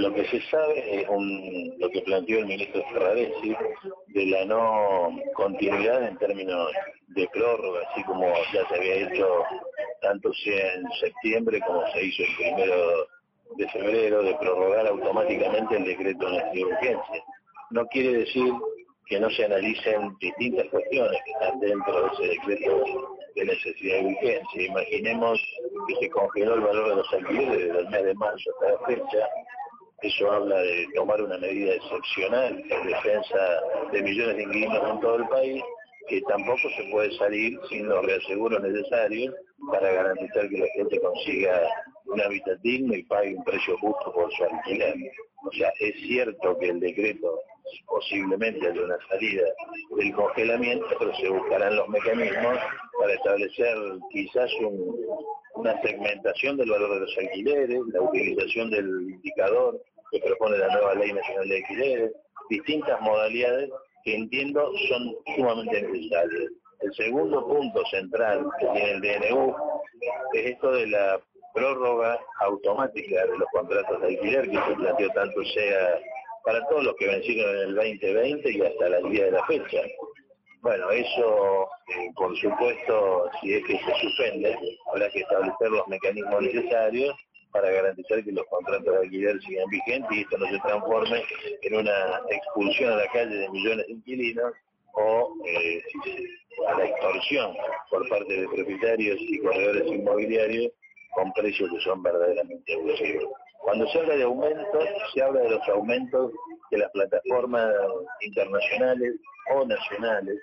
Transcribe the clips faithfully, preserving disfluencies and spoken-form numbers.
lo que se sabe es un, lo que planteó el ministro Ferraresi, de la no continuidad en términos de prórroga, así como ya se había hecho tanto sea en septiembre como se hizo el primero de febrero, de prorrogar automáticamente el decreto de necesidad de urgencia. No quiere decir que no se analicen distintas cuestiones que están dentro de ese decreto de necesidad de urgencia. Imaginemos que se congeló el valor de los alquileres desde el mes de marzo hasta la fecha. Eso habla de tomar una medida excepcional en defensa de millones de inquilinos en todo el país, que tampoco se puede salir sin los reaseguros necesarios para garantizar que la gente consiga un hábitat digno y pague un precio justo por su alquiler. O sea, es cierto que el decreto posiblemente haya una salida del congelamiento, pero se buscarán los mecanismos para establecer quizás un, una segmentación del valor de los alquileres, la utilización del indicador que propone la nueva Ley Nacional de Alquileres, distintas modalidades que entiendo son sumamente necesarias. El segundo punto central que tiene el D N U es esto de la prórroga automática de los contratos de alquiler, que se planteó tanto sea para todos los que vencieron en el veinte veinte y hasta el día de la fecha. Bueno, eso, eh, por supuesto, si es que se suspende, habrá que establecer los mecanismos necesarios para garantizar que los contratos de alquiler sigan vigentes y esto no se transforme en una expulsión a la calle de millones de inquilinos o eh, a la extorsión por parte de propietarios y corredores inmobiliarios con precios que son verdaderamente abusivos. Cuando se habla de aumentos, se habla de los aumentos de las plataformas internacionales o nacionales,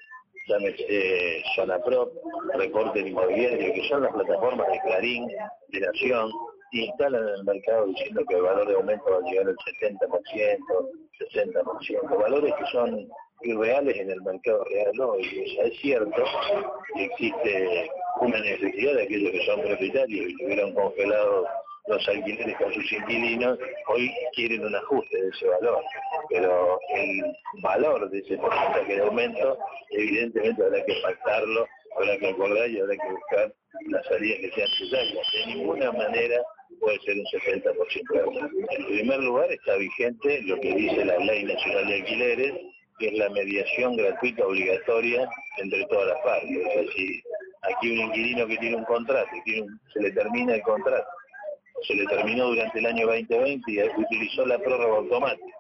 llámese Zonaprop, Reporte Inmobiliario, que son las plataformas de Clarín, de Nación, y instalan en el mercado diciendo que el valor de aumento va a llegar al setenta por ciento, sesenta por ciento, valores que son irreales en el mercado real hoy. O sea, es cierto que existe una necesidad de aquellos que son propietarios y tuvieron congelados los alquileres con sus inquilinos, hoy quieren un ajuste de ese valor, pero el valor de ese porcentaje de aumento evidentemente habrá que pactarlo, habrá que acordar y habrá que buscar las salidas que sean necesarias. De ninguna manera puede ser un setenta por ciento de aumento. En primer lugar está vigente lo que dice la Ley Nacional de Alquileres, que es la mediación gratuita obligatoria entre todas las partes. Es decir, aquí un inquilino que tiene un contrato y tiene un, se le termina el contrato, se le terminó durante el año veinte veinte y utilizó la prórroga automática,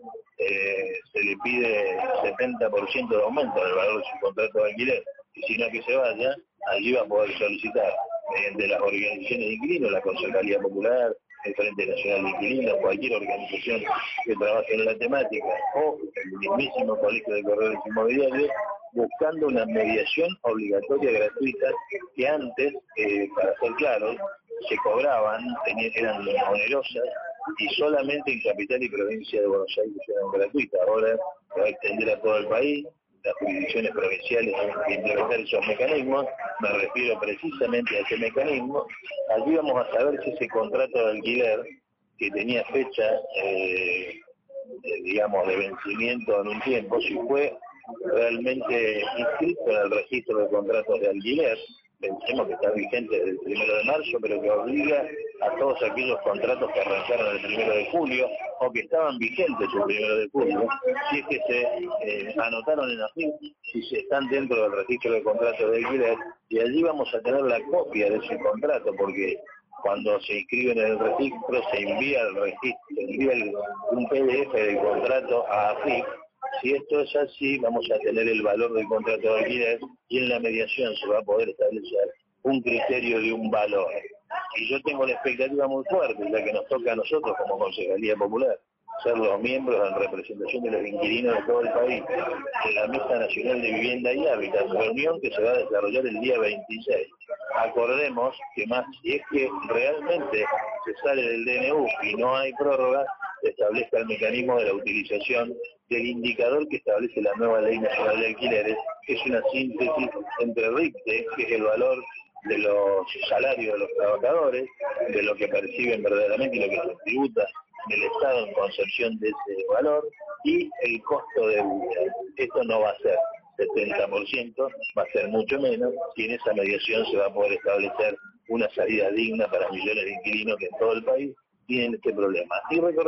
eh, se le pide setenta por ciento de aumento en el valor de su contrato de alquiler, y si no que se vaya, allí va a poder solicitar mediante las organizaciones de inquilinos, la Concejalía Popular, el Frente Nacional de Inquilinos, cualquier organización que trabaje en la temática, o el mismísimo Colegio de Corredores Inmobiliarios, buscando una mediación obligatoria gratuita que antes, eh, para ser claros, se cobraban, tenían, eran onerosas, y solamente en Capital y Provincia de Buenos Aires eran gratuitas. Ahora se va a extender a todo el país, las jurisdicciones provinciales a implementar esos mecanismos, me refiero precisamente a ese mecanismo. Allí vamos a saber si ese contrato de alquiler, que tenía fecha, eh, de, digamos, de vencimiento en un tiempo, si fue realmente inscrito en el registro de contratos de alquiler. Pensemos que está vigente desde el primero de marzo, pero que obliga a todos aquellos contratos que arrancaron el primero de julio o que estaban vigentes el primero de julio, si es que se eh, anotaron en AFIP, si se están dentro del registro de contratos de alquiler, y allí vamos a tener la copia de ese contrato, porque cuando se inscriben en el registro se envía el registro, se envía el, un P D F del contrato a AFIP. Si esto es así, vamos a tener el valor del contrato de alquiler y en la mediación se va a poder establecer un criterio de un valor. Y yo tengo la expectativa muy fuerte, la que nos toca a nosotros como Concejalía Popular, ser los miembros en representación de los inquilinos de todo el país, de la Mesa Nacional de Vivienda y Hábitat, reunión que se va a desarrollar el día veintiséis. Acordemos que más, si es que realmente se sale del D N U y no hay prórroga, se establezca el mecanismo de la utilización del indicador que establece la nueva Ley Nacional de Alquileres, que es una síntesis entre RIPTE, que es el valor de los salarios de los trabajadores, de lo que perciben verdaderamente y lo que se tributa en el Estado en concepción de ese valor, y el costo de vida. Esto no va a ser setenta por ciento, va a ser mucho menos, y en esa mediación se va a poder establecer una salida digna para millones de inquilinos que en todo el país tienen este problema. Y recordemos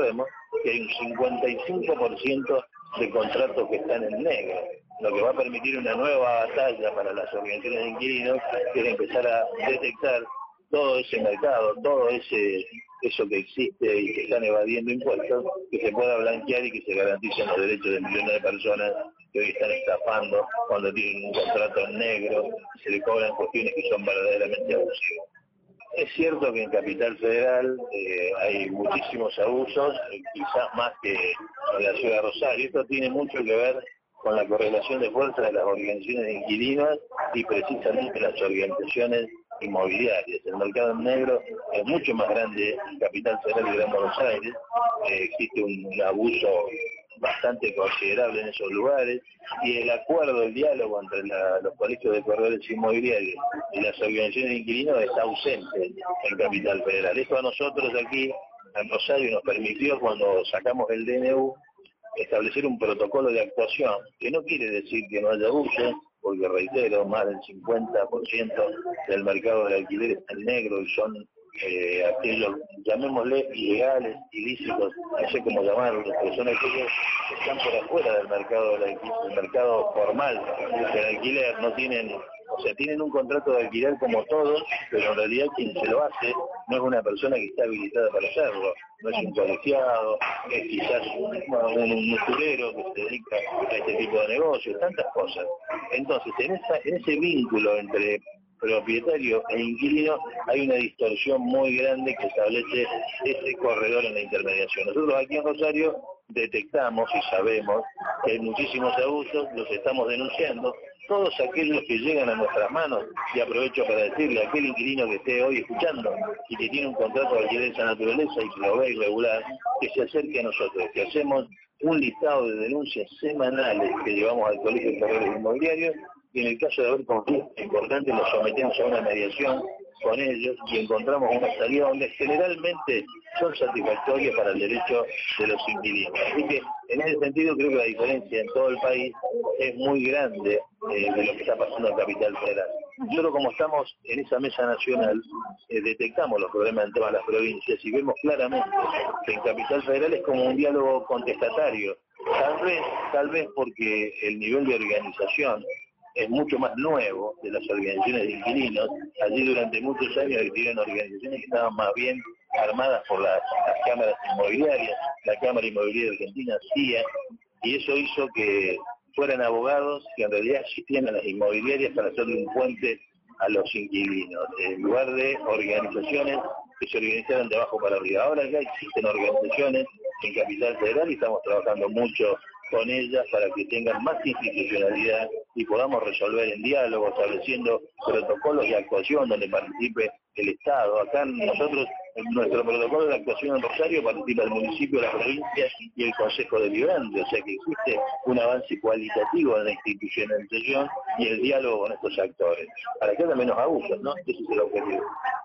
que hay un cincuenta y cinco por ciento de contratos que están en negro, lo que va a permitir una nueva batalla para las organizaciones de inquilinos, que es empezar a detectar todo ese mercado, todo ese eso que existe y que están evadiendo impuestos, que se pueda blanquear y que se garanticen los derechos de millones de personas que hoy están estafando cuando tienen un contrato en negro y se le cobran cuestiones que son verdaderamente abusivas. Es cierto que en Capital Federal eh, hay muchísimos abusos, eh, quizás más que en la ciudad de Rosario. Esto tiene mucho que ver con la correlación de fuerza de las organizaciones de inquilinos y precisamente las organizaciones inmobiliarias. El mercado en negro es mucho más grande en Capital Federal y Gran Buenos Aires. Eh, existe un, un abuso bastante considerable en esos lugares, y el acuerdo, el diálogo entre la, los colegios de corredores inmobiliarios y las organizaciones de inquilinos es ausente en Capital Federal. Esto a nosotros aquí en Rosario nos permitió, cuando sacamos el D N U, establecer un protocolo de actuación, que no quiere decir que no haya abuso, porque reitero, más del cincuenta por ciento del mercado del alquiler está en negro y son eh, aquellos, llamémosle ilegales, ilícitos, no sé cómo llamarlos, pero son aquellos que están por afuera del mercado del, alquiler, del mercado formal del alquiler, no tienen, o sea, tienen un contrato de alquiler como todos, pero en realidad quien se lo hace no es una persona que está habilitada para hacerlo, no es un colegiado, es quizás un, un, un musculero que se dedica a este tipo de negocios, tantas cosas. Entonces, en, esa, en ese vínculo entre propietario e inquilino hay una distorsión muy grande que establece ese corredor en la intermediación. Nosotros aquí en Rosario detectamos y sabemos que hay muchísimos abusos, los estamos denunciando, todos aquellos que llegan a nuestras manos, y aprovecho para decirle a aquel inquilino que esté hoy escuchando y que tiene un contrato de alquiler de esa naturaleza y que lo ve irregular, que se acerque a nosotros, que hacemos un listado de denuncias semanales que llevamos al Colegio de Corredores Inmobiliarios, y en el caso de haber conflictos importantes los sometemos a una mediación con ellos y encontramos una salida donde generalmente son satisfactorias para el derecho de los inquilinos. Así que en ese sentido creo que la diferencia en todo el país es muy grande eh, de lo que está pasando en Capital Federal. Nosotros, como estamos en esa mesa nacional, eh, detectamos los problemas en todas las provincias y vemos claramente que en Capital Federal es como un diálogo contestatario, tal vez, tal vez porque el nivel de organización es mucho más nuevo de las organizaciones de inquilinos. Allí durante muchos años existieron organizaciones que estaban más bien armadas por las, las cámaras inmobiliarias, la Cámara Inmobiliaria Argentina, C I A, y eso hizo que fueran abogados que en realidad asistían a las inmobiliarias para hacerle un puente a los inquilinos, en lugar de organizaciones que se organizaran de abajo para arriba. Ahora ya existen organizaciones en Capital Federal y estamos trabajando mucho con ellas para que tengan más institucionalidad y podamos resolver en diálogo, estableciendo protocolos de actuación donde participe el Estado. Acá nosotros, en nuestro protocolo de actuación en Rosario, participa el municipio, la provincia y el Consejo Deliberante, o sea que existe un avance cualitativo en la institucionalización y el diálogo con estos actores, para que haya menos abusos, ¿no? Ese es el objetivo.